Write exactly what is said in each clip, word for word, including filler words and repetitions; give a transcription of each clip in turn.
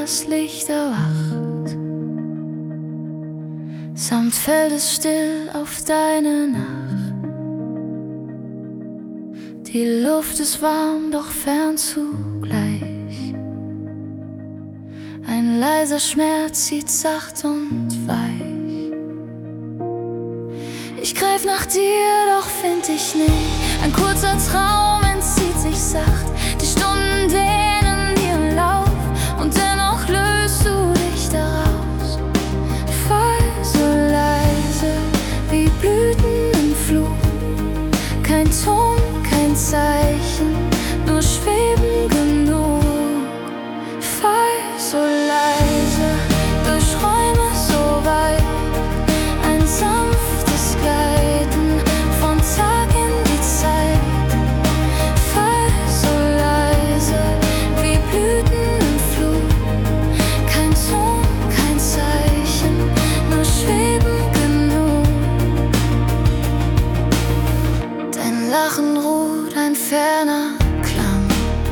das Licht erwacht. Samt fällt es still auf deine Nacht. Die Luft ist warm, doch fern zugleich. Ein leiser Schmerz zieht sacht und weich. Ich greif nach dir, doch find dich nicht. Ein kurzer Traum entzieht sich sacht. Die Stunden dehnen ihren Lauf und dennoch löst du dich daraus. Voll so leise wie Blüten im Flug. Kein Ton, kein Zeichen, nur schweben genug. Voll so leise durch Räume so weit. Ein sanftes Gleiten von Tag in die Zeit. Voll so leise wie Blüten im Flug. Kein Ton, kein Zeichen, nur schweben genug. Dein Lachen ruht, ein ferner Klang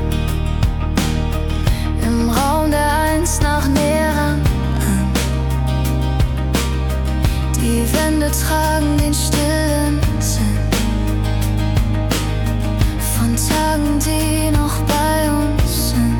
im Raum, der einst nach Nährern hing. Die Wände tragen den stillen Sinn von Tagen, die noch bei uns sind.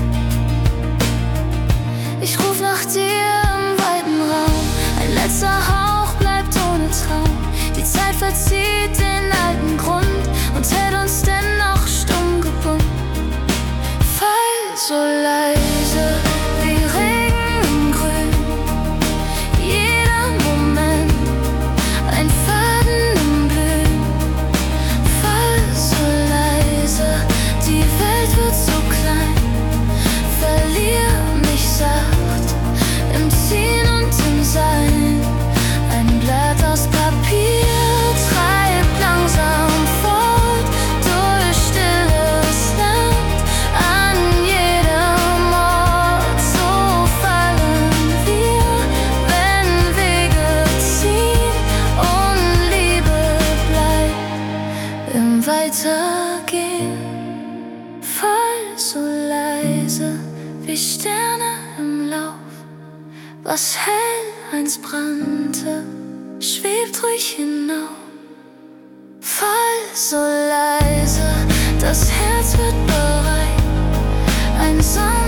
Ich ruf nach dir im weiten Raum. Ein letzter Hauch bleibt ohne Traum. Die Zeit verzieht den alten Grund und hält uns dennoch stumm gebunden. Fall so leise wie Regen im Grün. Jeder Moment ein Faden im Blühen. Fall so leise, die Welt wird so klein. Verlier mich sacht im Ziehen und im Sein. Ein Blatt aus Papier treibt langsam fort durch stilles Land. An jedem Ort so fallen wir, wenn Wege ziehen und Liebe bleibt im Weitergehen. Fall so leise wie Sterne im Lauf. Was hell einst brannte, schwebt ruhig hinauf. Fall so leise, das Herz wird bereit. Ein Sonn